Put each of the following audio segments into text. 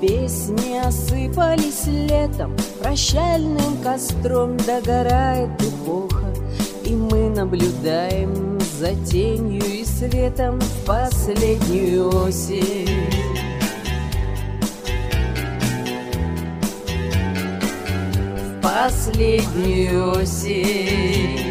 песни осыпались летом, прощальным костром догорает эпоха, и мы наблюдаем за тенью и светом в последнюю осень. В последнюю осень.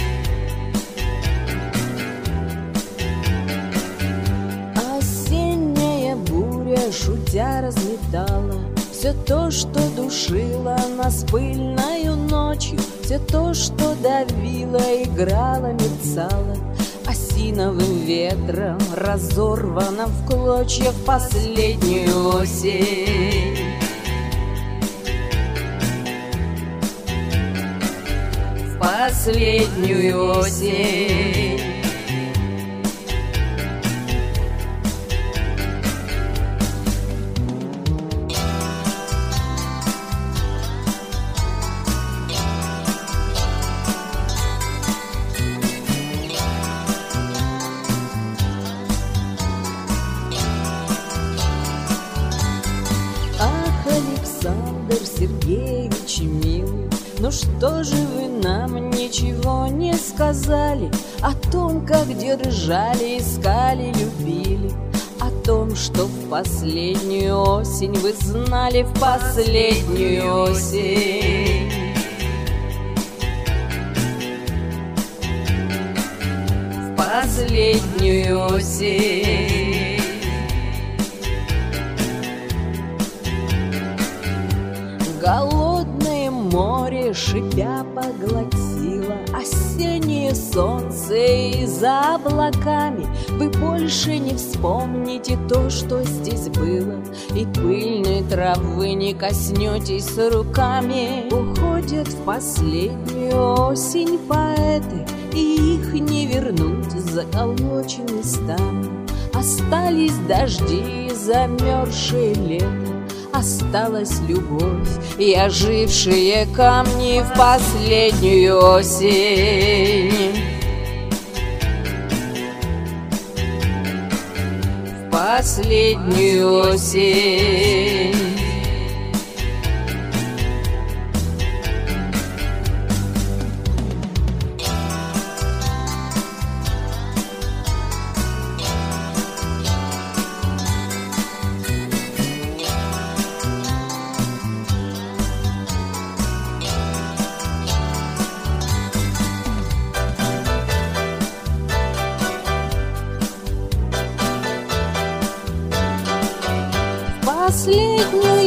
Осенняя буря, шутя, разметала все то, что душило нас пыльною ночью, все то, что давило, играло, мерцало, осиновым ветром разорвано в клочья в последнюю осень. В последнюю осень. Александр Сергеевич милый, ну что же вы нам ничего не сказали о том, как держали, искали, любили, о том, что в последнюю осень вы знали, в последнюю осень. В последнюю осень. Голодное море, шипя, поглотило осеннее солнце, и за облаками вы больше не вспомните то, что здесь было, и пыльной травы не коснетесь руками. Уходят в последнюю осень поэты, и их не вернуть, заколочены станут. Остались дожди, замерзшие лето, осталась любовь и ожившие камни в последнюю осень. В последнюю осень. Последнюю